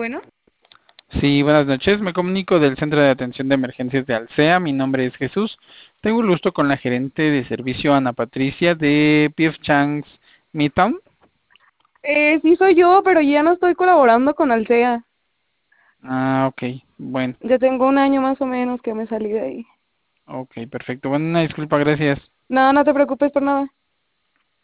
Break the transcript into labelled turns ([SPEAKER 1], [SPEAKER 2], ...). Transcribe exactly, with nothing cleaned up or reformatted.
[SPEAKER 1] Bueno,
[SPEAKER 2] Sí, buenas noches. Me comunico del Centro de Atención de Emergencias de Alsea. Mi nombre es Jesús. Tengo el gusto con la gerente de servicio Ana Patricia de P F Chang's Midtown.
[SPEAKER 1] eh, sí soy yo, pero ya no estoy colaborando con Alsea.
[SPEAKER 2] Ah, ok. Bueno,
[SPEAKER 1] Ya tengo un año más o menos que me salí de ahí.
[SPEAKER 2] ok, perfecto. Bueno, una disculpa, gracias.
[SPEAKER 1] No, no te preocupes por nada.